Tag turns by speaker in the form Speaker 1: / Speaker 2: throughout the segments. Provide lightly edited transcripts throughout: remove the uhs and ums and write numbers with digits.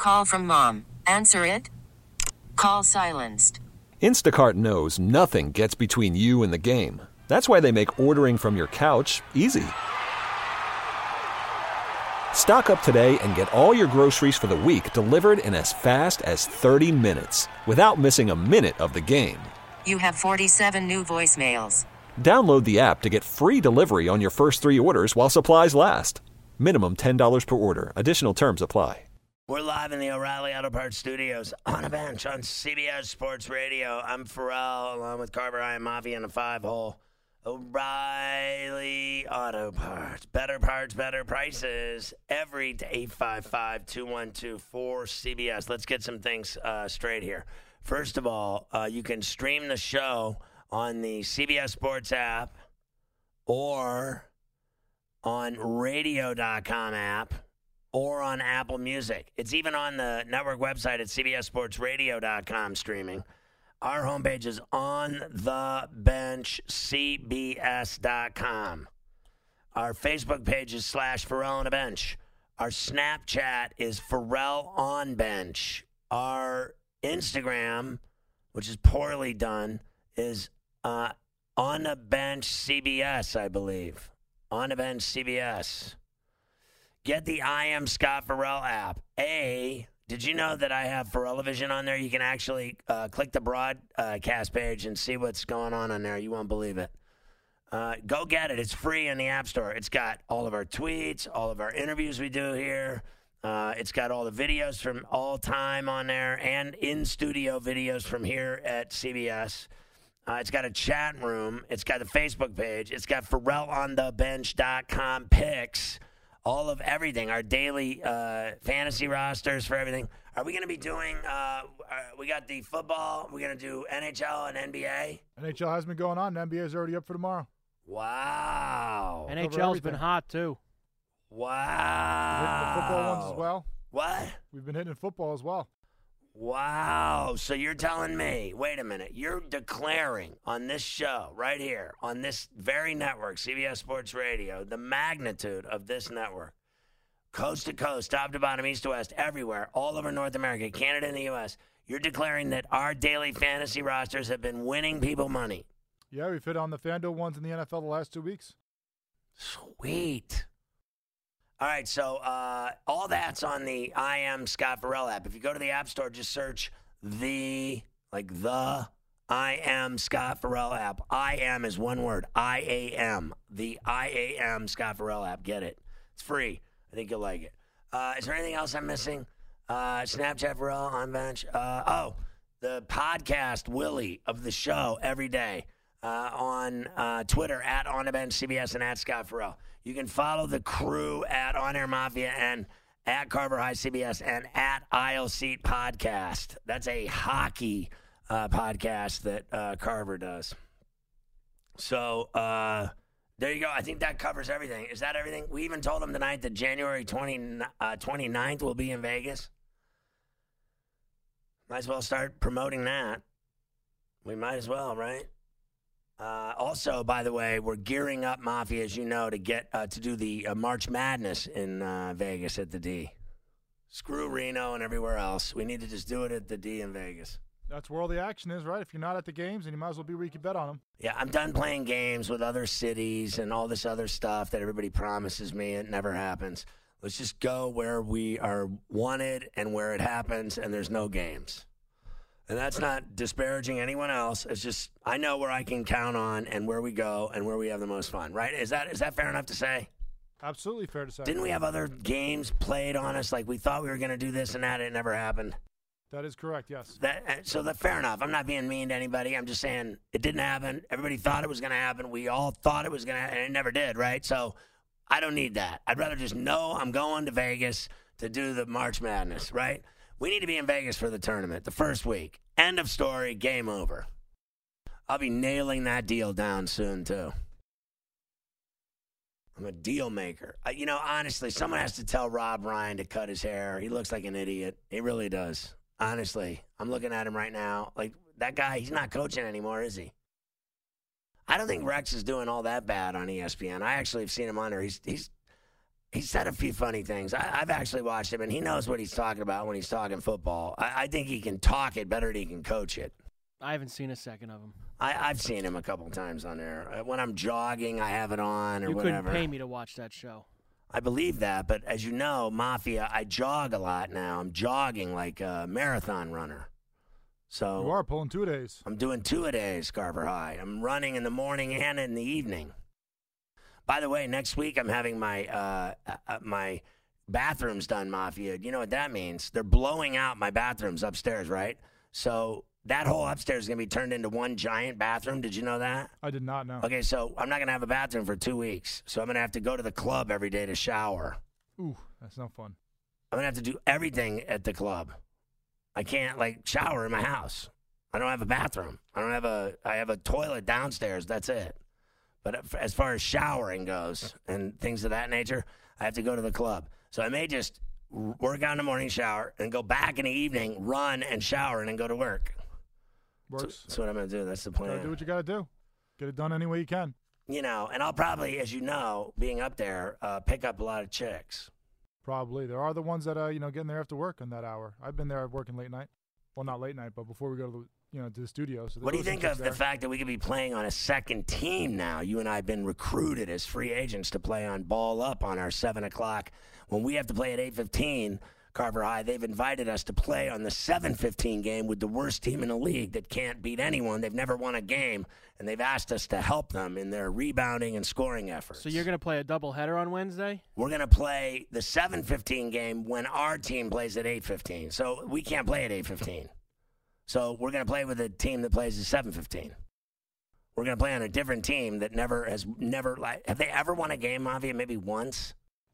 Speaker 1: Call from mom. Answer it. Call silenced.
Speaker 2: Instacart knows nothing gets between you and the game. That's why they make ordering from your couch easy. Stock up today and get all your groceries for the week delivered in as fast as 30 minutes without missing a minute of the game.
Speaker 1: You have 47 new voicemails.
Speaker 2: Download the app to get free delivery on your first 3 orders while supplies last. Minimum $10 per order. Additional terms apply.
Speaker 3: We're live in the O'Reilly Auto Parts Studios on a bench on CBS Sports Radio. I'm Pharrell along with Carver High and Mafia in the 5-hole. O'Reilly Auto Parts. Better parts, better prices. Every day, 855-212-4CBS. Let's get some things straight here. First of all, you can stream the show on the CBS Sports app or on radio.com app or on Apple Music. It's even on the network website at cbssportsradio.com streaming. Our homepage is onthebenchcbs.com. Our Facebook page is /Pharrell on a Bench. Our Snapchat is Pharrell on Bench. Our Instagram, which is poorly done, is on a bench CBS, I believe. On a bench CBS. Get the I Am Scott Pharrell app. Did you know that I have Pharrell-O-Vision on there? You can actually click the broadcast page and see what's going on there. You won't believe it. Go get it. It's free in the App Store. It's got all of our tweets, all of our interviews we do here. It's got all the videos from all time on there and in-studio videos from here at CBS. It's got a chat room. It's got a Facebook page. It's got PharrellOnTheBench.com pics. All of everything, our daily fantasy rosters for everything. Are we going to be doing, we got the football, we're going to do NHL and NBA?
Speaker 4: NHL has been going on. The NBA is already up for tomorrow.
Speaker 3: Wow.
Speaker 5: NHL's been hot, too.
Speaker 3: Wow.
Speaker 4: We've hit the football ones as well.
Speaker 3: What?
Speaker 4: We've been hitting football as well.
Speaker 3: Wow. So you're telling me, wait a minute, you're declaring on this show right here, on this very network, CBS Sports Radio, the magnitude of this network, coast to coast, top to bottom, east to west, everywhere, all over North America, Canada and the U.S., you're declaring that our daily fantasy rosters have been winning people money.
Speaker 4: Yeah, we've hit on the FanDuel ones in the NFL the last 2 weeks.
Speaker 3: Sweet. All right, so all that's on the I Am Scott Pharrell app. If you go to the App Store, just search the I Am Scott Pharrell app. I Am is one word. I-A-M. The I-A-M Scott Pharrell app. Get it. It's free. I think you'll like it. Is there anything else I'm missing? Snapchat Pharrell on bench. The podcast, Willie, of the show every day on Twitter at On The Bench CBS and at Scott Pharrell. You can follow the crew at On Air Mafia and at Carver High CBS and at Aisle Seat Podcast. That's a hockey podcast that Carver does. So there you go. I think that covers everything. Is that everything? We even told them tonight that January 29th will be in Vegas. Might as well start promoting that. We might as well, right? Also, by the way, we're gearing up, Mafia, as you know, to get to do the March Madness in Vegas at the D. Screw Reno and everywhere else. We need to just do it at the D in Vegas.
Speaker 4: That's where all the action is, right? If you're not at the games, then you might as well be where you can bet on them.
Speaker 3: Yeah, I'm done playing games with other cities and all this other stuff that everybody promises me. It never happens. Let's just go where we are wanted and where it happens, and there's no games. And that's not disparaging anyone else. It's just I know where I can count on and where we go and where we have the most fun, right? Is that fair enough to say?
Speaker 4: Absolutely fair to say.
Speaker 3: Didn't we have other games played on us? Like we thought we were going to do this and that. It never happened.
Speaker 4: That is correct, yes.
Speaker 3: Fair enough. I'm not being mean to anybody. I'm just saying it didn't happen. Everybody thought it was going to happen. We all thought it was going to happen, and it never did, right? So I don't need that. I'd rather just know I'm going to Vegas to do the March Madness, right? We need to be in Vegas for the tournament, the first week. End of story, game over. I'll be nailing that deal down soon, too. I'm a deal maker. Honestly, someone has to tell Rob Ryan to cut his hair. He looks like an idiot. He really does. Honestly, I'm looking at him right now. Like, that guy, he's not coaching anymore, is he? I don't think Rex is doing all that bad on ESPN. I actually have seen him on there. He's He said a few funny things. I've actually watched him, and he knows what he's talking about when he's talking football. I think he can talk it better than he can coach it.
Speaker 5: I haven't seen a second of him.
Speaker 3: I've seen him a couple times on there. When I'm jogging, I have it on or whatever.
Speaker 5: You couldn't pay me to watch that show.
Speaker 3: I believe that, but as you know, Mafia, I jog a lot now. I'm jogging like a marathon runner. So
Speaker 4: You are pulling 2-a-days.
Speaker 3: I'm doing 2-a-days, Carver High. I'm running in the morning and in the evening. By the way, next week I'm having my my bathrooms done, Mafia. You know what that means? They're blowing out my bathrooms upstairs, right? So that whole upstairs is going to be turned into one giant bathroom. Did you know that?
Speaker 4: I did not know.
Speaker 3: Okay, so I'm not going to have a bathroom for 2 weeks. So I'm going to have to go to the club every day to shower.
Speaker 4: Ooh, that's no fun.
Speaker 3: I'm going to have to do everything at the club. I can't, shower in my house. I don't have a bathroom. I have a toilet downstairs. That's it. But as far as showering goes and things of that nature, I have to go to the club. So I may just work out in the morning, shower, and go back in the evening, run and shower, and then go to work.
Speaker 4: Works.
Speaker 3: That's what I'm going to do. That's the plan.
Speaker 4: Gotta do what you got to do. Get it done any way you can.
Speaker 3: You know, and I'll probably, as you know, being up there, pick up a lot of chicks.
Speaker 4: Probably. There are the ones that, getting there after work in that hour. I've been there working late night. Well, not late night, but before we go to the studio. So
Speaker 3: what do you think of the fact that we could be playing on a second team now? You and I have been recruited as free agents to play on Ball Up on our 7 o'clock. When we have to play at 8:15, Carver High, they've invited us to play on the 7:15 game with the worst team in the league that can't beat anyone. They've never won a game, and they've asked us to help them in their rebounding and scoring efforts.
Speaker 5: So you're going to play a doubleheader on Wednesday?
Speaker 3: We're going to play the 7:15 game when our team plays at 8:15. So we can't play at 8:15. So we're going to play with a team that plays at 7:15. We're going to play on a different team that have they ever won a game, Mafia? Maybe once?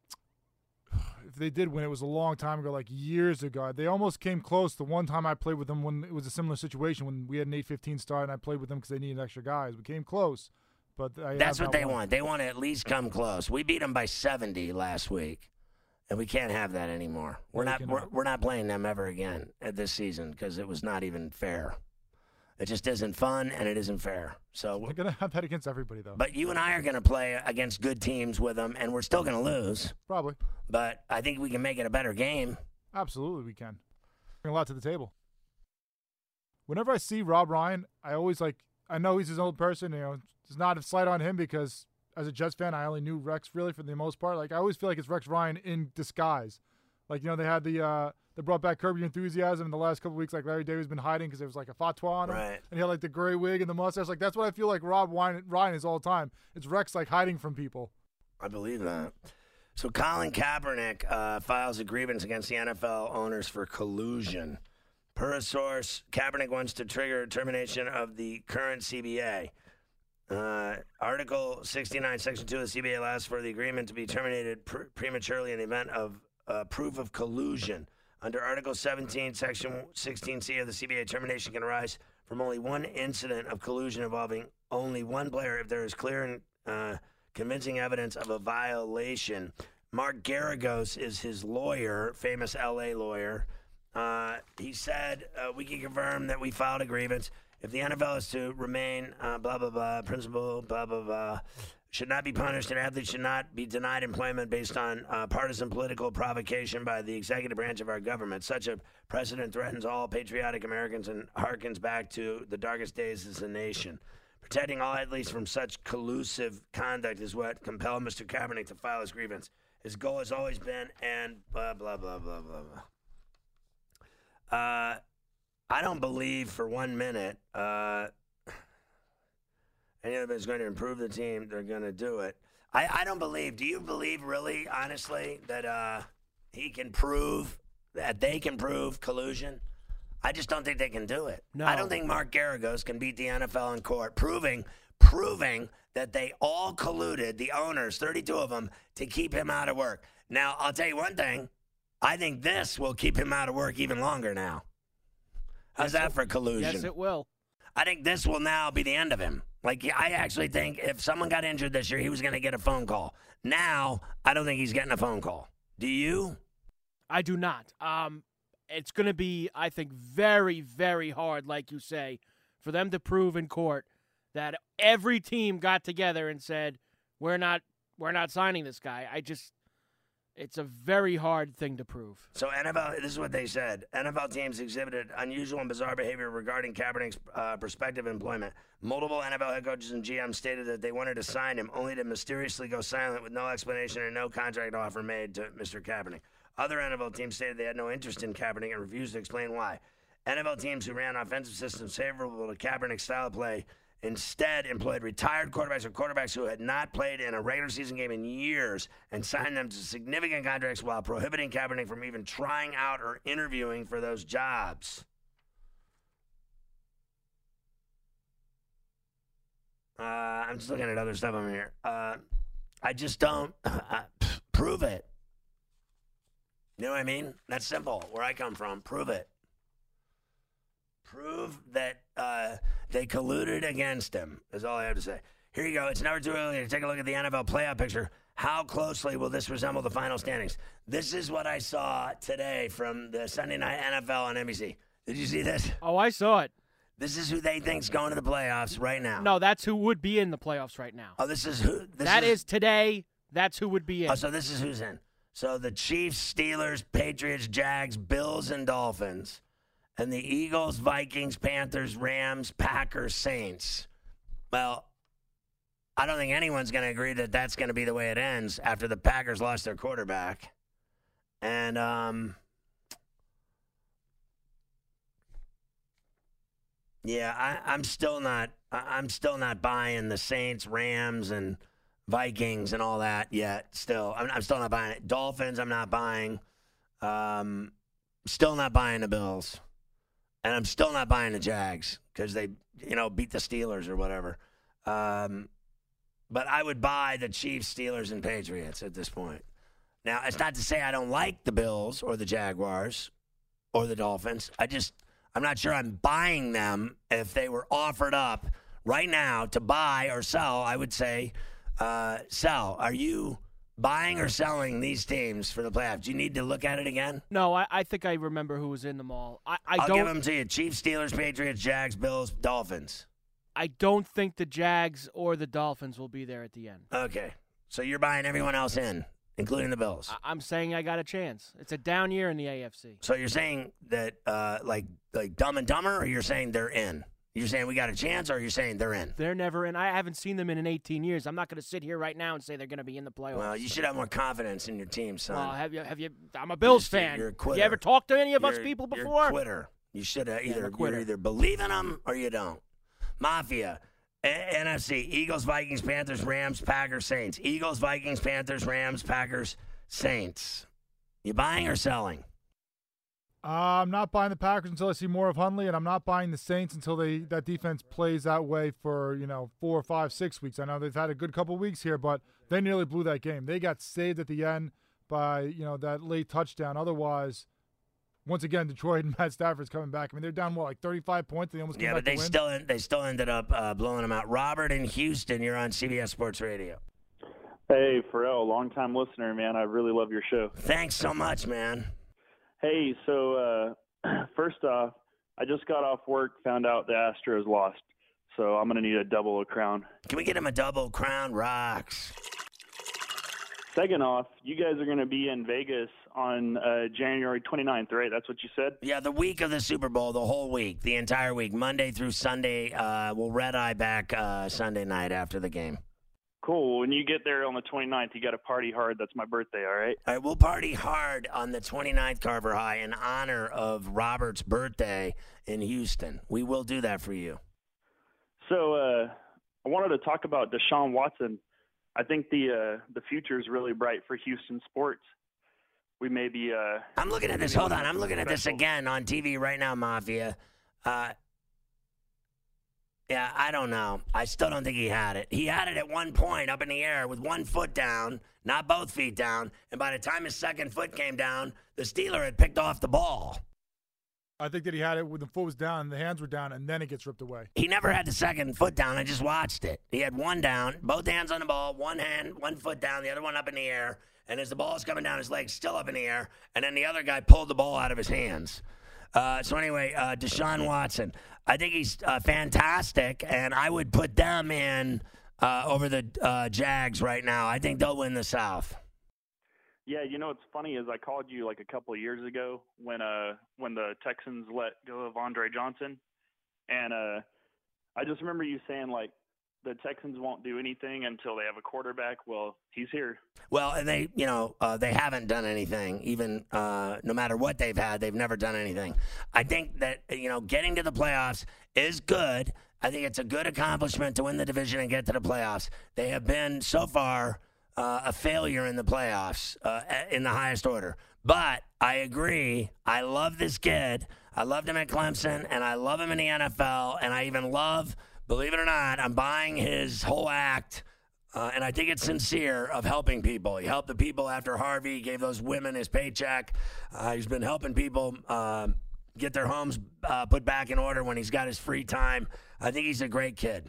Speaker 4: If they did win, it was a long time ago, like years ago. They almost came close the one time I played with them when it was a similar situation when we had an 8:15 start and I played with them because they needed extra guys. We came close, but
Speaker 3: that's what they want. They want to at least come close. We beat them by 70 last week, and we can't have that anymore. We're not playing them ever again this season because it was not even fair. It just isn't fun, and it isn't fair. So
Speaker 4: we're going to have that against everybody, though.
Speaker 3: But you and I are going to play against good teams with them, and we're still going to lose.
Speaker 4: Probably.
Speaker 3: But I think we can make it a better game.
Speaker 4: Absolutely, we can. Bring a lot to the table. Whenever I see Rob Ryan, I always I know he's his old person. It's not a slight on him because as a Jets fan, I only knew Rex really for the most part. I always feel like it's Rex Ryan in disguise. They had they brought back Curb Your Enthusiasm in the last couple of weeks. Larry David's been hiding because there was a fatwa on him.
Speaker 3: Right.
Speaker 4: And he had the gray wig and the mustache. That's what I feel like Rob Ryan is all the time. It's Rex hiding from people.
Speaker 3: I believe that. So Colin Kaepernick files a grievance against the NFL owners for collusion. Per a source, Kaepernick wants to trigger termination of the current CBA. Article 69, Section 2 of the CBA allows for the agreement to be terminated prematurely in the event of proof of collusion. Under Article 17, Section 16C of the CBA, termination can arise from only one incident of collusion involving only one player if there is clear and convincing evidence of a violation. Mark Garagos is his lawyer, famous L.A. lawyer. He said, we can confirm that we filed a grievance. If the NFL is to remain blah, blah, blah, principle, blah, blah, blah, should not be punished, and athletes should not be denied employment based on partisan political provocation by the executive branch of our government. Such a precedent threatens all patriotic Americans and harkens back to the darkest days as a nation. Protecting all athletes from such collusive conduct is what compelled Mr. Kaepernick to file his grievance. His goal has always been, and blah, blah, blah, blah, blah, blah. I don't believe for 1 minute any of it is going to improve the team. They're going to do it. I don't believe. Do you believe really, honestly, that he can prove, that they can prove collusion? I just don't think they can do it.
Speaker 5: No.
Speaker 3: I don't think Mark Garagos can beat the NFL in court, proving that they all colluded, the owners, 32 of them, to keep him out of work. Now, I'll tell you one thing. I think this will keep him out of work even longer now. How's that for collusion?
Speaker 5: Yes, it will.
Speaker 3: I think this will now be the end of him. I actually think if someone got injured this year, he was going to get a phone call. Now, I don't think he's getting a phone call. Do you?
Speaker 5: I do not. It's going to be, I think, very, very hard, like you say, for them to prove in court that every team got together and said, we're not signing this guy. It's a very hard thing to prove.
Speaker 3: So NFL, this is what they said. NFL teams exhibited unusual and bizarre behavior regarding Kaepernick's prospective employment. Multiple NFL head coaches and GMs stated that they wanted to sign him, only to mysteriously go silent with no explanation and no contract offer made to Mr. Kaepernick. Other NFL teams stated they had no interest in Kaepernick and refused to explain why. NFL teams who ran offensive systems favorable to Kaepernick's style of play instead employed retired quarterbacks or quarterbacks who had not played in a regular season game in years and signed them to significant contracts while prohibiting Kaepernick from even trying out or interviewing for those jobs. I'm just looking at other stuff over here. I just don't prove it. You know what I mean? That's simple. Where I come from, prove it. Prove that they colluded against him is all I have to say. Here you go. It's never too early to take a look at the NFL playoff picture. How closely will this resemble the final standings? This is what I saw today from the Sunday Night NFL on NBC. Did you see this?
Speaker 5: Oh, I saw it.
Speaker 3: This is who they think's going to the playoffs right now.
Speaker 5: No, that's who would be in the playoffs right now.
Speaker 3: Oh, this is who?
Speaker 5: That is today. That's who would be in.
Speaker 3: Oh, so this is who's in. So the Chiefs, Steelers, Patriots, Jags, Bills, and Dolphins. And the Eagles, Vikings, Panthers, Rams, Packers, Saints. Well, I don't think anyone's going to agree that that's going to be the way it ends after the Packers lost their quarterback. And yeah, I'm still not buying the Saints, Rams, and Vikings and all that yet. Still, I'm still not buying it. Dolphins, I'm not buying. Still not buying the Bills. And I'm still not buying the Jags because they, beat the Steelers or whatever. But I would buy the Chiefs, Steelers, and Patriots at this point. Now, it's not to say I don't like the Bills or the Jaguars or the Dolphins. I'm not sure I'm buying them. If they were offered up right now to buy or sell, I would say sell. Are you buying or selling these teams for the playoffs? Do you need to look at it again?
Speaker 5: No, I think I remember who was in them all.
Speaker 3: I'll give them to you. Chiefs, Steelers, Patriots, Jags, Bills, Dolphins.
Speaker 5: I don't think the Jags or the Dolphins will be there at the end.
Speaker 3: Okay. So you're buying everyone else in, including the Bills.
Speaker 5: I'm saying I got a chance. It's a down year in the AFC.
Speaker 3: So you're saying that like Dumb and Dumber, or you're saying they're in? You're saying we got a chance, or you're saying they're in?
Speaker 5: They're never in. I haven't seen them in 18 years. I'm not going to sit here right now and say they're going to be in the playoffs.
Speaker 3: Well, you should have more confidence in your team, son.
Speaker 5: Well, have you? I'm a Bills fan.
Speaker 3: You're a quitter.
Speaker 5: Have you ever talked to any of us people before?
Speaker 3: You're a quitter. You should have you either believe in them or you don't. Mafia, NFC, Eagles, Vikings, Panthers, Rams, Packers, Saints. Eagles, Vikings, Panthers, Rams, Packers, Saints. You buying or selling?
Speaker 4: I'm not buying the Packers until I see more of Hundley, and I'm not buying the Saints until that defense plays that way for 4, 5, 6 weeks. I know they've had a good couple weeks here, but they nearly blew that game. They got saved at the end by that late touchdown. Otherwise, once again, Detroit and Matt Stafford's coming back. I mean, they're down 35 points. They almost came back to win.
Speaker 3: Yeah, but they still ended up blowing them out. Robert in Houston, you're on CBS Sports Radio.
Speaker 6: Hey, Pharrell, long-time listener, man. I really love your show.
Speaker 3: Thanks so much, man.
Speaker 6: Hey, so first off, I just got off work, found out the Astros lost, so I'm going to need a double crown.
Speaker 3: Can we get him a double crown? Rocks.
Speaker 6: Second off, you guys are going to be in Vegas on January 29th, right? That's what you said?
Speaker 3: Yeah, the week of the Super Bowl, the whole week, the entire week, Monday through Sunday. We'll red-eye back Sunday night after the game.
Speaker 6: Cool. When you get there on the 29th, you got to party hard. That's my birthday, all right?
Speaker 3: All right, we'll party hard on the 29th, Carver High, in honor of Robert's birthday in Houston. We will do that for you.
Speaker 6: So I wanted to talk about Deshaun Watson. I think the future is really bright for Houston sports. We may be
Speaker 3: I'm looking at this. Hold on. I'm looking at this again on TV right now, Mafia. Yeah, I don't know. I still don't think he had it. He had it at one point up in the air with one foot down, not both feet down. And by the time his second foot came down, the Steeler had picked off the ball.
Speaker 4: I think that he had it when the foot was down, the hands were down, and then it gets ripped away.
Speaker 3: He never had the second foot down. I just watched it. He had one down, both hands on the ball, one hand, one foot down, the other one up in the air. And as the ball is coming down, his leg's still up in the air. And then the other guy pulled the ball out of his hands. So anyway, Deshaun Watson, I think he's fantastic, and I would put them in over the Jags right now. I think they'll win the South.
Speaker 6: Yeah, you know what's funny is I called you like a couple of years ago when the Texans let go of Andre Johnson, and I just remember you saying like the Texans won't do anything until they have a quarterback. Well, he's here.
Speaker 3: Well, and they, they haven't done anything. Even no matter what they've had, they've never done anything. I think that, getting to the playoffs is good. I think it's a good accomplishment to win the division and get to the playoffs. They have been, so far, a failure in the playoffs in the highest order. But I agree. I love this kid. I loved him at Clemson, and I love him in the NFL, and I even love, believe it or not, I'm buying his whole act, and I think it's sincere, of helping people. He helped the people after Harvey, gave those women his paycheck. He's been helping people get their homes put back in order when he's got his free time. I think he's a great kid.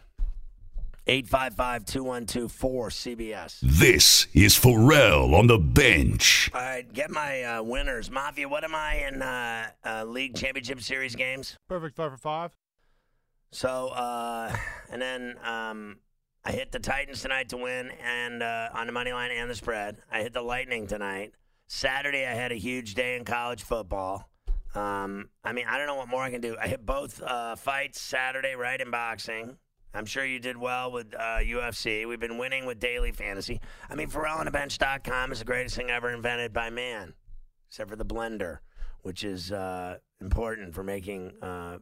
Speaker 3: 855-212-4CBS.
Speaker 7: This is Pharrell on the bench.
Speaker 3: All right, get my winners. Mafia, what am I in League Championship Series games?
Speaker 4: Perfect 5 for 5.
Speaker 3: So, and then I hit the Titans tonight to win, and on the money line and the spread. I hit the Lightning tonight. Saturday, I had a huge day in college football. I don't know what more I can do. I hit both fights Saturday, right, in boxing. I'm sure you did well with UFC. We've been winning with daily fantasy. PharrellOnTheBench.com is the greatest thing ever invented by man, except for the blender, which is important for making,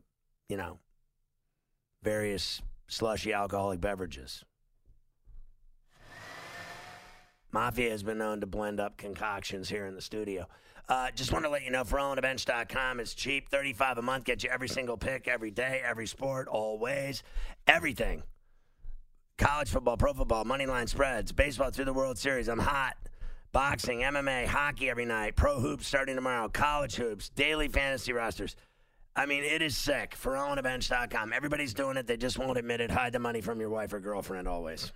Speaker 3: various slushy alcoholic beverages. Mafia has been known to blend up concoctions here in the studio. Just want to let you know, PharrellOnTheBench.com is cheap. $35 a month, gets you every single pick, every day, every sport, always, everything. College football, pro football, money line spreads, baseball through the World Series. I'm hot. Boxing, MMA, hockey every night, pro hoops starting tomorrow, college hoops, daily fantasy rosters. It is sick. PharrellOnTheBench.com. Everybody's doing it. They just won't admit it. Hide the money from your wife or girlfriend always.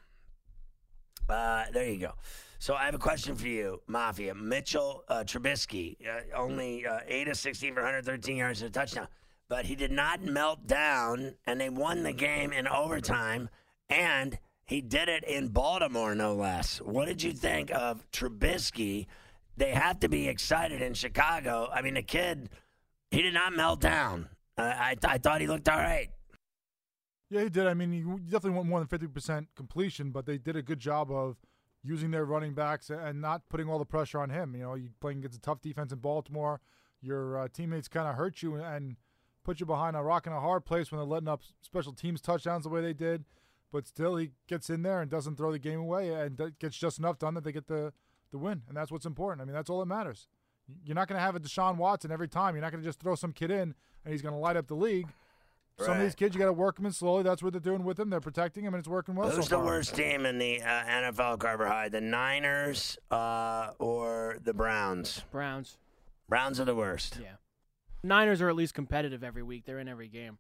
Speaker 3: There you go. So I have a question for you, Mafia. Mitchell Trubisky, only 8 of 16 for 113 yards and a touchdown. But he did not melt down, and they won the game in overtime, and he did it in Baltimore, no less. What did you think of Trubisky? They have to be excited in Chicago. The kid, he did not melt down. I thought he looked all right.
Speaker 4: Yeah, he did. He definitely went more than 50% completion, but they did a good job of using their running backs and not putting all the pressure on him. You're playing against a tough defense in Baltimore. Your teammates kind of hurt you and put you behind a rock and a hard place when they're letting up special teams touchdowns the way they did. But still, he gets in there and doesn't throw the game away and gets just enough done that they get the win. And that's what's important. That's all that matters. You're not going to have a Deshaun Watson every time. You're not going to just throw some kid in and he's going to light up the league. Right. Some of these kids, you got to work them in slowly. That's what they're doing with him. They're protecting him, and it's working well.
Speaker 3: Who's the worst team in the NFL, Carver High? The Niners or the Browns?
Speaker 5: Browns.
Speaker 3: Browns are the worst.
Speaker 5: Yeah. Niners are at least competitive every week. They're in every game.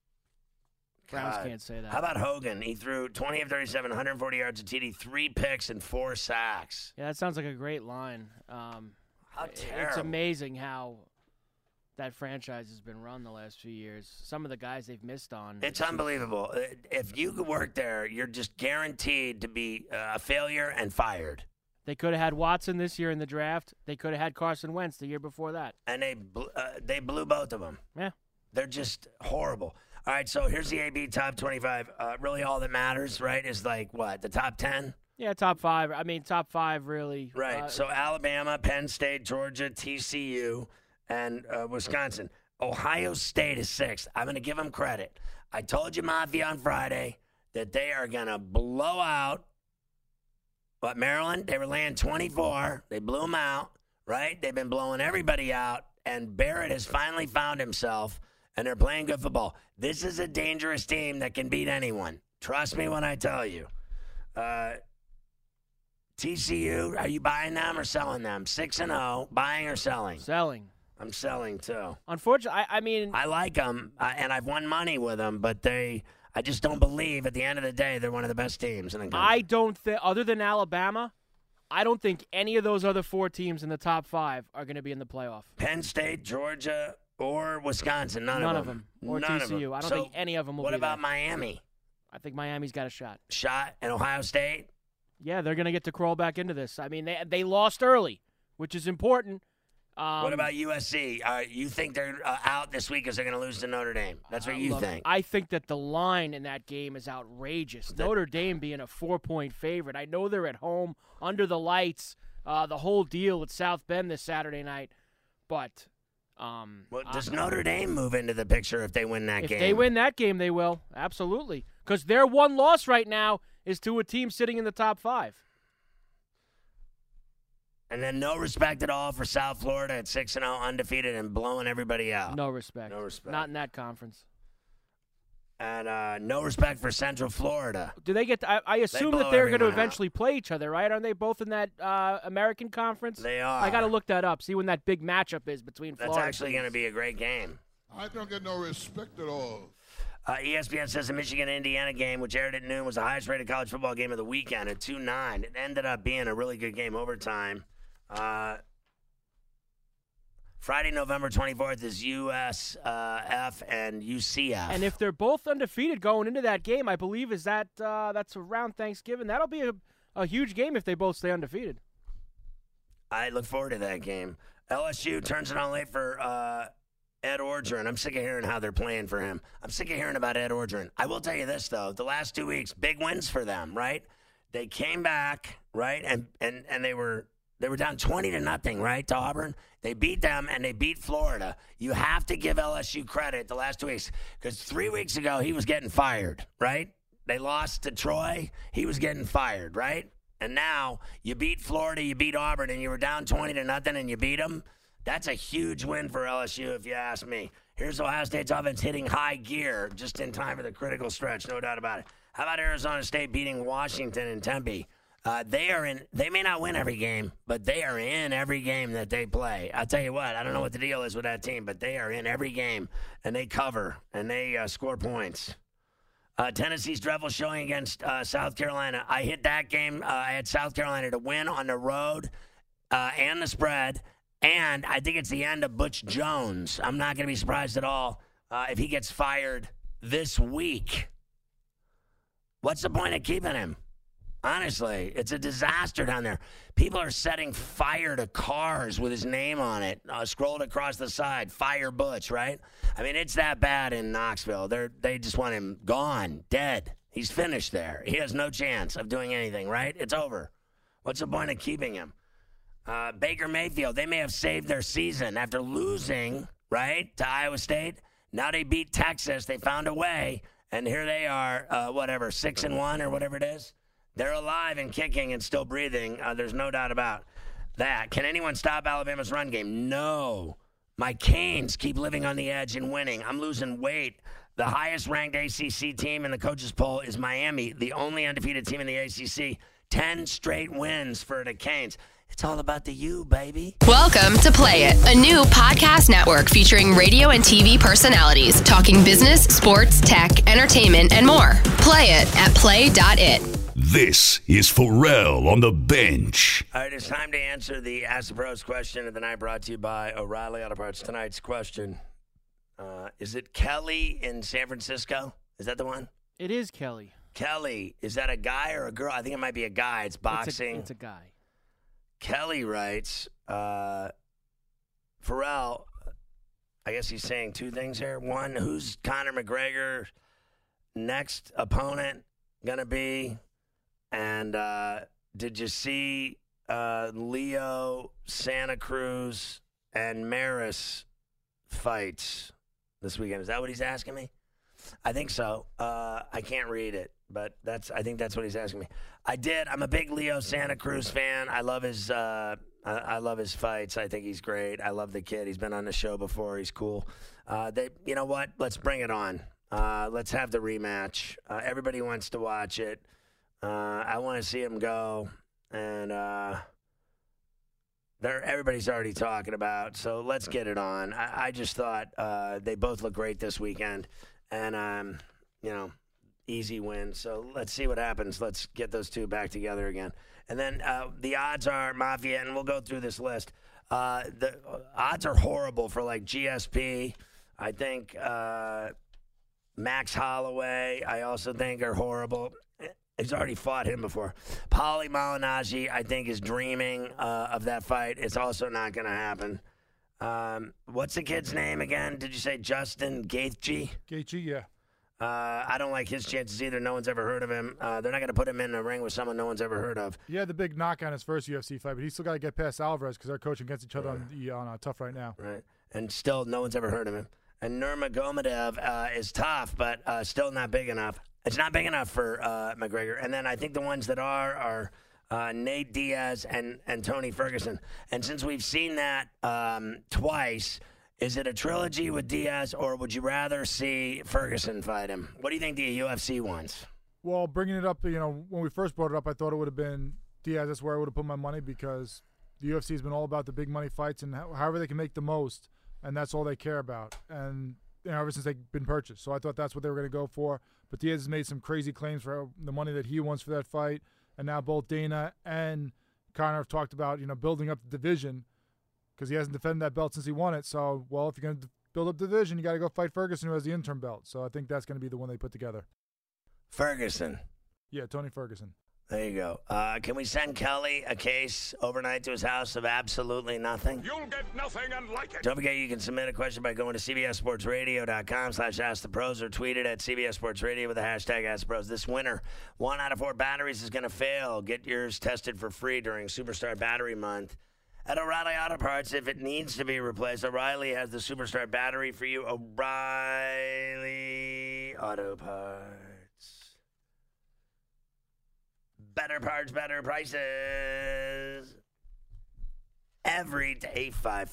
Speaker 5: Browns can't say that.
Speaker 3: How about Hogan? He threw 20 of 37, 140 yards of TD, 3 picks, and 4 sacks.
Speaker 5: Yeah, that sounds like a great line.
Speaker 3: How terrible.
Speaker 5: It's amazing how that franchise has been run the last few years. Some of the guys they've missed on.
Speaker 3: It's unbelievable. If you could work there, you're just guaranteed to be a failure and fired.
Speaker 5: They could have had Watson this year in the draft. They could have had Carson Wentz the year before that.
Speaker 3: And they blew both of them.
Speaker 5: Yeah.
Speaker 3: They're just horrible. All right, so here's the AB top 25. Really all that matters, right, is the top 10?
Speaker 5: Yeah, top 5. Top 5 really.
Speaker 3: Right, so Alabama, Penn State, Georgia, TCU, and Wisconsin. Ohio State is 6th. I'm going to give them credit. I told you, Mafia, on Friday that they are going to blow out Maryland. They were laying 24. They blew them out, right? They've been blowing everybody out, and Barrett has finally found himself, and they're playing good football. This is a dangerous team that can beat anyone. Trust me when I tell you. TCU, are you buying them or selling them? 6-0, buying or selling?
Speaker 5: Selling.
Speaker 3: I'm selling, too.
Speaker 5: Unfortunately,
Speaker 3: I like them, and I've won money with them, but I just don't believe at the end of the day they're one of the best teams in the country.
Speaker 5: I don't think, other than Alabama, I don't think any of those other 4 teams in the top 5 are going to be in the playoff.
Speaker 3: Penn State, Georgia, or Wisconsin, none of them.
Speaker 5: Or
Speaker 3: none
Speaker 5: TCU. I don't think any of them will be
Speaker 3: What about
Speaker 5: there.
Speaker 3: Miami?
Speaker 5: I think Miami's got a shot.
Speaker 3: And Ohio State?
Speaker 5: Yeah, they're going to get to crawl back into this. They lost early which is important.
Speaker 3: What about USC? You think they're out this week because they're going to lose to Notre Dame? That's what you think.
Speaker 5: I think that the line in that game is outrageous. Notre Dame being a 4-point favorite. I know they're at home under the lights, the whole deal at South Bend this Saturday night, but
Speaker 3: does Notre Dame move into the picture if they win that game?
Speaker 5: If they win that game, they will. Absolutely. Because their one loss right now is to a team sitting in the top 5.
Speaker 3: And then no respect at all for South Florida at 6-0, undefeated, and blowing everybody out.
Speaker 5: No respect.
Speaker 3: No respect.
Speaker 5: Not in that conference.
Speaker 3: And no respect for Central Florida.
Speaker 5: Do they get? I assume that they're going to eventually play each other, right? Aren't they both in that American Conference?
Speaker 3: They are.
Speaker 5: I got to look that up. See when that big matchup is between Florida.
Speaker 3: That's actually going to be a great game.
Speaker 8: I don't get no respect at all.
Speaker 3: ESPN says the Michigan-Indiana game, which aired at noon, was the highest-rated college football game of the weekend at 2-9. It ended up being a really good game overtime. Friday, November 24th is USF and UCF.
Speaker 5: And if they're both undefeated going into that game, I believe that's around Thanksgiving. That'll be a huge game if they both stay undefeated.
Speaker 3: I look forward to that game. LSU turns it on late for Ed Orgeron. I'm sick of hearing how they're playing for him. I'm sick of hearing about Ed Orgeron. I will tell you this, though. The last 2 weeks, big wins for them, right? They came back, right, and they were down 20-0, right, to Auburn. They beat them, and they beat Florida. You have to give LSU credit the last 2 weeks because 3 weeks ago he was getting fired, right? They lost to Troy. He was getting fired, right? And now you beat Florida, you beat Auburn, and you were down 20-0, and you beat them. That's a huge win for LSU, if you ask me. Here's Ohio State's offense hitting high gear just in time for the critical stretch, no doubt about it. How about Arizona State beating Washington and Tempe? They may not win every game, but they are in every game that they play. I'll tell you what, I don't know what the deal is with that team, but they are in every game, and they cover, and they score points. Tennessee's dreadful showing against South Carolina. I hit that game. I had South Carolina to win on the road and the spread, and I think it's the end of Butch Jones. I'm not going to be surprised at all if he gets fired this week. What's the point of keeping him? Honestly, it's a disaster down there. People are setting fire to cars with his name on it, scrolled across the side, Fire Butch, right? I mean, it's that bad in Knoxville. They just want him gone, dead. He's finished there. He has no chance of doing anything, right? It's over. What's the point of keeping him? Baker Mayfield, they may have saved their season after losing, right, to Iowa State. Now they beat Texas. They found a way, and here they are, 6-1 or whatever it is. They're alive and kicking and still breathing. There's no doubt about that. Can anyone stop Alabama's run game? No. My Canes keep living on the edge and winning. I'm losing weight. The highest-ranked ACC team in the coaches' poll is Miami, the only undefeated team in the ACC. 10 straight wins for the Canes. It's all about the U, baby.
Speaker 9: Welcome to Play It, a new podcast network featuring radio and TV personalities talking business, sports, tech, entertainment, and more. Play it at play.it.
Speaker 7: This is Pharrell on the bench.
Speaker 3: All right, it's time to answer the Ask the Pros question of the night, brought to you by O'Reilly Auto Parts. Tonight's question, is it Kelly in San Francisco? Is that the one?
Speaker 5: It is Kelly.
Speaker 3: Kelly, is that a guy or a girl? I think it might be a guy. It's boxing.
Speaker 5: It's a guy.
Speaker 3: Kelly writes, Pharrell, I guess he's saying two things here. One, who's Conor McGregor's next opponent going to be? And did you see Leo, Santa Cruz, and Maris fights this weekend? Is that what he's asking me? I think so. I can't read it, but I think that's what he's asking me. I'm a big Leo Santa Cruz fan. I love his I love his fights. I think he's great. I love the kid. He's been on the show before. He's cool. You know what? Let's bring it on. Let's have the rematch. Everybody wants to watch it. I want to see him go, and everybody's already talking about. So let's get it on. I just thought they both look great this weekend, and easy win. So let's see what happens. Let's get those two back together again. And then the odds are Mafia, and we'll go through this list. The odds are horrible for like GSP. I think Max Holloway, I also think are horrible. He's already fought him before. Paulie Malignaggi, I think, is dreaming of that fight. It's also not going to happen. What's the kid's name again? Did you say Justin Gaethje?
Speaker 4: Gaethje, yeah.
Speaker 3: I don't like his chances either. No one's ever heard of him. They're not going to put him in a ring with someone no one's ever heard of.
Speaker 4: He had the big knockout in his first UFC fight, but he's still got to get past Alvarez because they're coaching against each other on Tough right now.
Speaker 3: Right. And still, no one's ever heard of him. And Nurmagomedov is tough, but still not big enough. It's not big enough for McGregor. And then I think the ones that are Nate Diaz and Tony Ferguson. And since we've seen that twice, is it a trilogy with Diaz, or would you rather see Ferguson fight him? What do you think the UFC wants?
Speaker 4: Well, bringing it up, when we first brought it up, I thought it would have been Diaz. That's where I would have put my money because the UFC has been all about the big money fights and however they can make the most, and that's all they care about. And ever since they've been purchased. So I thought that's what they were going to go for. But Diaz has made some crazy claims for the money that he wants for that fight. And now both Dana and Conor have talked about, building up the division because he hasn't defended that belt since he won it. So, well, if you're going to build up the division, you got to go fight Ferguson, who has the interim belt. So I think that's going to be the one they put together.
Speaker 3: Ferguson.
Speaker 4: Yeah, Tony Ferguson.
Speaker 3: There you go. Can we send Kelly a case overnight to his house of absolutely nothing?
Speaker 10: You'll get nothing and like it.
Speaker 3: Don't forget you can submit a question by going to cbssportsradio.com/askthepros or tweet it at CBS Sports Radio with the hashtag AskThePros. This winter, 1 out of 4 batteries is going to fail. Get yours tested for free during Superstar Battery Month. At O'Reilly Auto Parts, if it needs to be replaced, O'Reilly has the Superstar battery for you. O'Reilly Auto Parts. Better parts, better prices. Every day,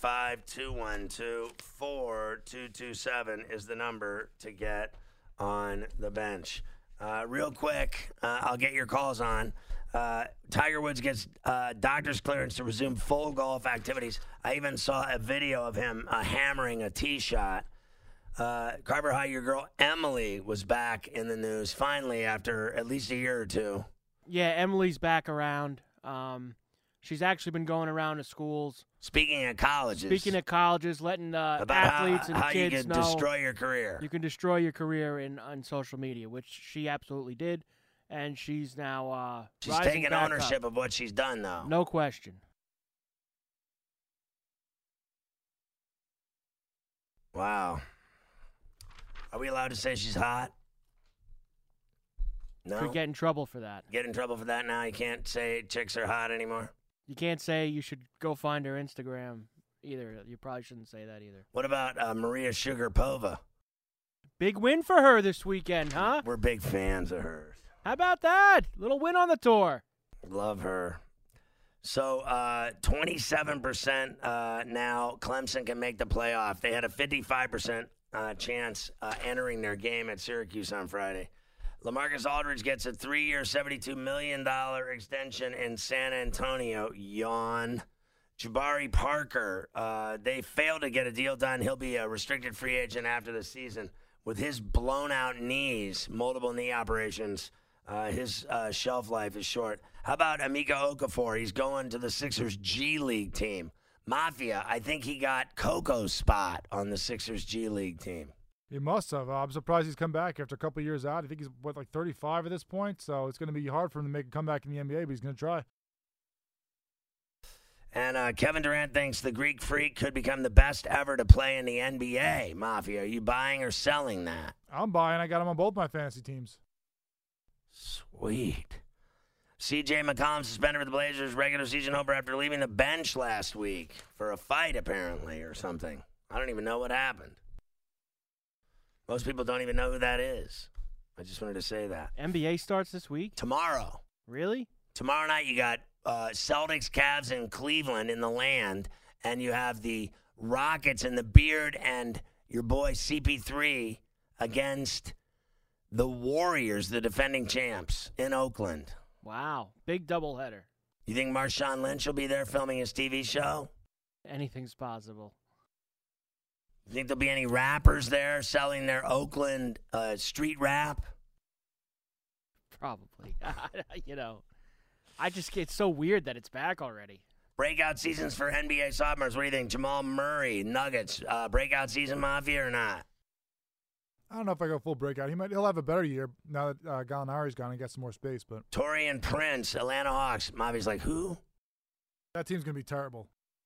Speaker 3: 855-212-4227 is the number to get on the bench. Real quick, I'll get your calls on. Tiger Woods gets doctor's clearance to resume full golf activities. I even saw a video of him hammering a tee shot. Carver High, your girl Emily was back in the news finally after at least a year or two.
Speaker 5: Yeah, Emily's back around. She's actually been going around to schools.
Speaker 3: Speaking of colleges,
Speaker 5: letting athletes and
Speaker 3: how
Speaker 5: kids
Speaker 3: you can
Speaker 5: know
Speaker 3: destroy your career.
Speaker 5: You can destroy your career on social media, which she absolutely did, and she's now
Speaker 3: she's
Speaker 5: rising
Speaker 3: taking
Speaker 5: back
Speaker 3: ownership
Speaker 5: up.
Speaker 3: of what she's done, though.
Speaker 5: No question.
Speaker 3: Wow. Are we allowed to say she's hot? No.
Speaker 5: Could get in trouble for that.
Speaker 3: Get in trouble for that now? You can't say chicks are hot anymore?
Speaker 5: You can't say you should go find her Instagram either. You probably shouldn't say that either.
Speaker 3: What about Maria Sharapova?
Speaker 5: Big win for her this weekend, huh?
Speaker 3: We're big fans of hers.
Speaker 5: How about that? Little win on the tour.
Speaker 3: Love her. So 27% now Clemson can make the playoff. They had a 55% chance entering their game at Syracuse on Friday. LaMarcus Aldridge gets a 3-year, $72 million extension in San Antonio. Yawn. Jabari Parker, they failed to get a deal done. He'll be a restricted free agent after the season. With his blown-out knees, multiple knee operations, his shelf life is short. How about Emeka Okafor? He's going to the Sixers G League team. Mafia, I think he got Coco's spot on the Sixers G League team.
Speaker 4: He must have. I'm surprised he's come back after a couple of years out. I think he's, 35 at this point? So it's going to be hard for him to make a comeback in the NBA, but he's going to try.
Speaker 3: And Kevin Durant thinks the Greek Freak could become the best ever to play in the NBA. Mafia, are you buying or selling that?
Speaker 4: I'm buying. I got him on both my fantasy teams.
Speaker 3: Sweet. C.J. McCollum suspended for the Blazers regular season opener after leaving the bench last week for a fight, apparently, or something. I don't even know what happened. Most people don't even know who that is. I just wanted to say that.
Speaker 5: NBA starts this week?
Speaker 3: Tomorrow.
Speaker 5: Really?
Speaker 3: Tomorrow night you got Celtics, Cavs, and Cleveland in the land, and you have the Rockets and the Beard and your boy CP3 against the Warriors, the defending champs, in Oakland.
Speaker 5: Wow. Big doubleheader.
Speaker 3: You think Marshawn Lynch will be there filming his TV show?
Speaker 5: Anything's possible.
Speaker 3: You think there'll be any rappers there selling their Oakland street rap?
Speaker 5: Probably. It's so weird that it's back already.
Speaker 3: Breakout seasons for NBA sophomores. What do you think? Jamal Murray, Nuggets, breakout season, Mafia, or not?
Speaker 4: I don't know if I go full breakout. He'll have a better year now that Gallinari's gone and gets some more space. But
Speaker 3: Torian Prince, Atlanta Hawks. Mavi's like, who?
Speaker 4: That team's going to be terrible.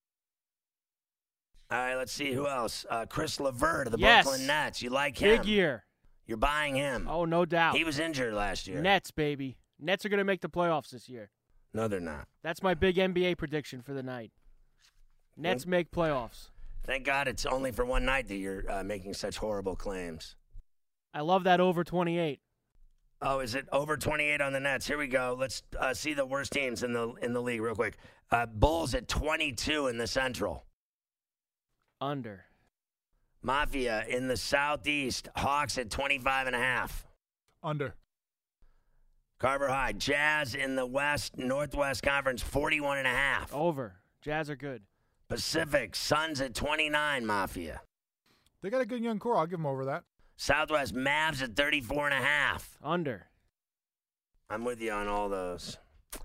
Speaker 3: All right, let's see who else. Chris LeVert of the
Speaker 5: Yes.
Speaker 3: Brooklyn Nets. You like him?
Speaker 5: Big year.
Speaker 3: You're buying him.
Speaker 5: Oh, no doubt.
Speaker 3: He was injured last year.
Speaker 5: Nets, baby. Nets are going to make the playoffs this year.
Speaker 3: No, they're not.
Speaker 5: That's my big NBA prediction for the night. Nets make playoffs.
Speaker 3: Thank God it's only for one night that you're making such horrible claims.
Speaker 5: I love that over 28.
Speaker 3: Oh, is it over 28 on the Nets? Here we go. Let's see the worst teams in the league real quick. Bulls at 22 in the Central.
Speaker 5: Under.
Speaker 3: Mafia in the Southeast. Hawks at 25.5.
Speaker 4: Under.
Speaker 3: Carver High. Jazz in the West, Northwest Conference, 41.5.
Speaker 5: Over. Jazz are good.
Speaker 3: Pacific. Suns at 29, Mafia.
Speaker 4: They got a good young core. I'll give them over that.
Speaker 3: Southwest Mavs at 34.5.
Speaker 5: Under.
Speaker 3: I'm with you on all those.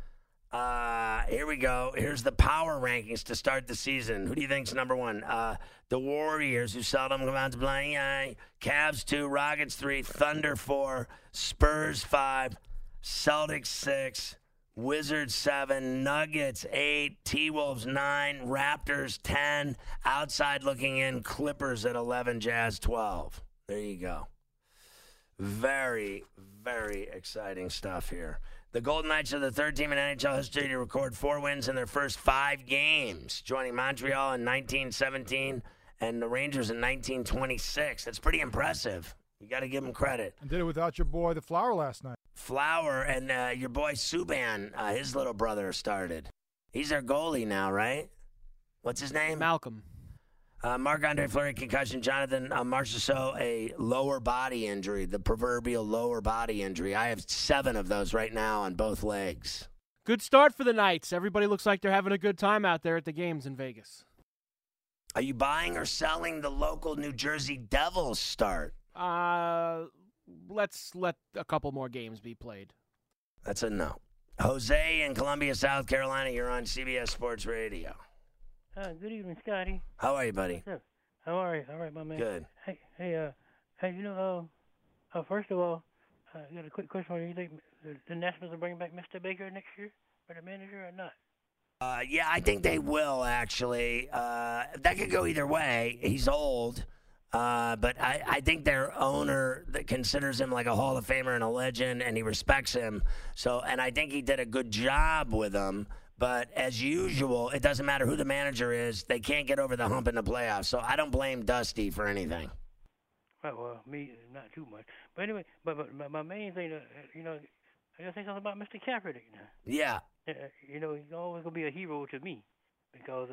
Speaker 3: Here we go. Here's the power rankings to start the season. Who do you think's number one? The Warriors, who seldom come out to play. Cavs 2, Rockets 3, Thunder 4, Spurs 5, Celtics 6, Wizards 7, Nuggets 8, T-Wolves 9, Raptors 10, outside looking in, Clippers at 11, Jazz 12. There you go. Very, very exciting stuff here. The Golden Knights are the third team in NHL history to record 4 wins in their first 5 games, joining Montreal in 1917 and the Rangers in 1926. That's pretty impressive. You got to give them credit.
Speaker 4: And did it without your boy, the Flower, last night.
Speaker 3: Flower and your boy Subban, his little brother, started. He's their goalie now, right? What's his name?
Speaker 5: Malcolm.
Speaker 3: Marc-Andre Fleury, concussion. Jonathan Marchessault, a lower body injury, the proverbial lower body injury. I have 7 of those right now on both legs.
Speaker 5: Good start for the Knights. Everybody looks like they're having a good time out there at the games in Vegas.
Speaker 3: Are you buying or selling the local New Jersey Devils start?
Speaker 5: Let's let a couple more games be played.
Speaker 3: That's a no. Jose in Columbia, South Carolina, you're on CBS Sports Radio.
Speaker 11: Good evening, Scotty.
Speaker 3: How are you, buddy?
Speaker 11: What's up? How are you? All right, my man.
Speaker 3: Good.
Speaker 11: Hey, first of all, I got a quick question for you. You think the Nationals will bring back Mr. Baker next year for the manager or not?
Speaker 3: Yeah, I think they will, actually. That could go either way. He's old, but I think their owner that considers him like a Hall of Famer and a legend, and he respects him. So, and I think he did a good job with him. But as usual, it doesn't matter who the manager is. They can't get over the hump in the playoffs. So I don't blame Dusty for anything.
Speaker 11: Well, me, not too much. But anyway, but my main thing, I got to say something about Mr. Kaepernick now.
Speaker 3: Yeah.
Speaker 11: He's always going to be a hero to me because,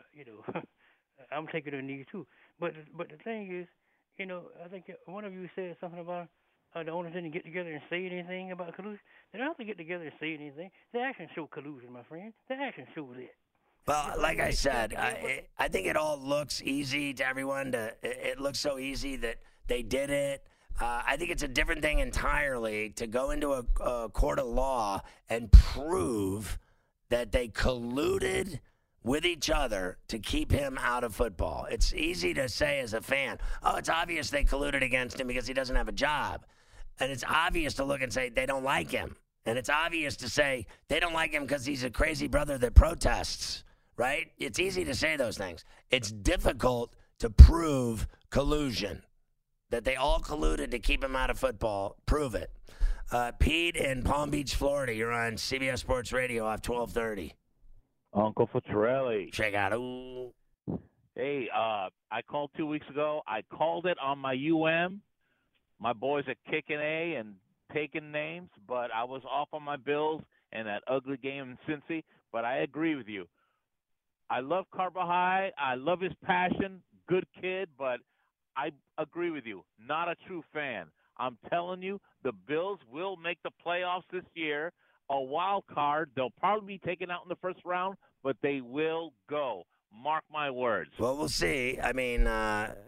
Speaker 11: I'm taking a knee too. But the thing is, I think one of you said something about the owners didn't get together and say anything about collusion. They don't have to get together and say anything. The actions show collusion, my friend. The actions show that.
Speaker 3: Well, like I said, I think it all looks easy to everyone. It looks so easy that they did it. I think it's a different thing entirely to go into a court of law and prove that they colluded with each other to keep him out of football. It's easy to say as a fan, it's obvious they colluded against him because he doesn't have a job. And it's obvious to look and say they don't like him. And it's obvious to say they don't like him because he's a crazy brother that protests, right? It's easy to say those things. It's difficult to prove collusion, that they all colluded to keep him out of football. Prove it. Pete in Palm Beach, Florida, you're on CBS Sports Radio off 1230.
Speaker 12: Uncle Fitzgerald.
Speaker 3: Check out. Ooh.
Speaker 12: Hey, I called 2 weeks ago. I called it on my UM. My boys are kicking A and taking names, but I was off on my Bills and that ugly game in Cincy. But I agree with you. I love Carver High. I love his passion. Good kid, but I agree with you. Not a true fan. I'm telling you, the Bills will make the playoffs this year. A wild card. They'll probably be taken out in the first round, but they will go. Mark my words.
Speaker 3: Well, we'll see. I mean, they're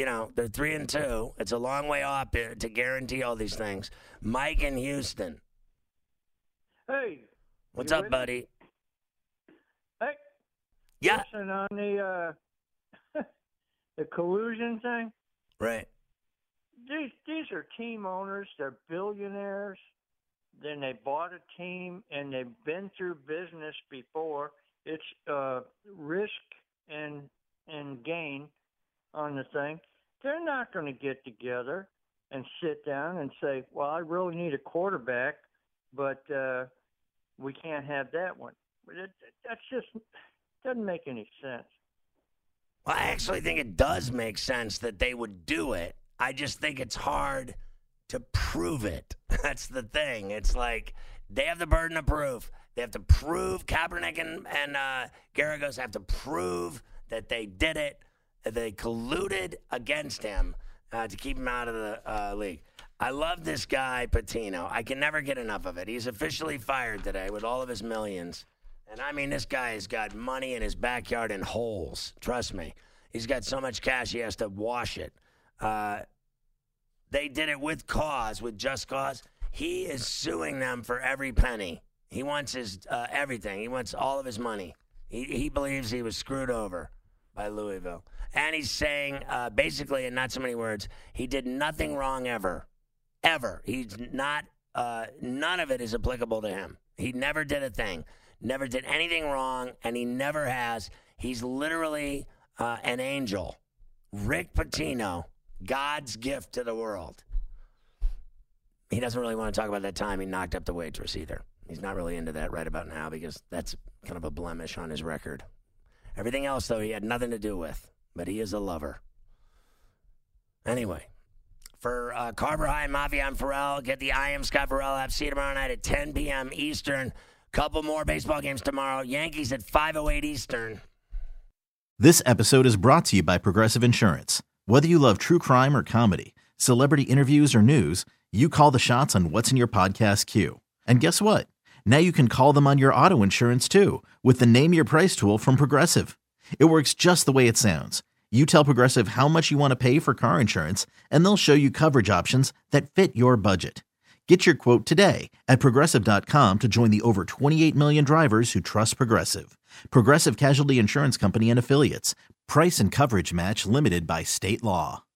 Speaker 3: 3-2. It's a long way off to guarantee all these things. Mike in Houston.
Speaker 13: Hey.
Speaker 3: What's up, buddy?
Speaker 13: Hey.
Speaker 3: Yeah.
Speaker 13: Listen, on the collusion thing.
Speaker 3: Right.
Speaker 13: these are team owners. They're billionaires. Then they bought a team, and they've been through business before. It's risk and gain on the thing. They're not going to get together and sit down and say, well, I really need a quarterback, but we can't have that one. That's just doesn't make any sense.
Speaker 3: Well, I actually think it does make sense that they would do it. I just think it's hard to prove it. That's the thing. It's like they have the burden of proof. They have to prove, Kaepernick and Garagos have to prove that they did it, that they colluded against him to keep him out of the league. I love this guy, Patino. I can never get enough of it. He's officially fired today with all of his millions. And I mean, this guy has got money in his backyard in holes. Trust me. He's got so much cash he has to wash it. They did it with cause, with just cause. He is suing them for every penny. He wants his everything. He wants all of his money. He believes he was screwed over by Louisville. And he's saying, basically, in not so many words, he did nothing wrong ever. Ever. He's not, none of it is applicable to him. He never did a thing. Never did anything wrong, and he never has. He's literally an angel. Rick Pitino, God's gift to the world. He doesn't really want to talk about that time he knocked up the waitress either. He's not really into that right about now because that's kind of a blemish on his record. Everything else, though, he had nothing to do with, but he is a lover. Anyway, for Carver High Mafia, I'm Pharrell. Get the I Am Scott Pharrell app. See you tomorrow night at 10 p.m. Eastern. Couple more baseball games tomorrow. Yankees at 5:08 Eastern.
Speaker 14: This episode is brought to you by Progressive Insurance. Whether you love true crime or comedy, celebrity interviews or news, you call the shots on what's in your podcast queue. And guess what? Now you can call them on your auto insurance too with the Name Your Price tool from Progressive. It works just the way it sounds. You tell Progressive how much you want to pay for car insurance, and they'll show you coverage options that fit your budget. Get your quote today at Progressive.com to join the over 28 million drivers who trust Progressive. Progressive Casualty Insurance Company and Affiliates. Price and coverage match limited by state law.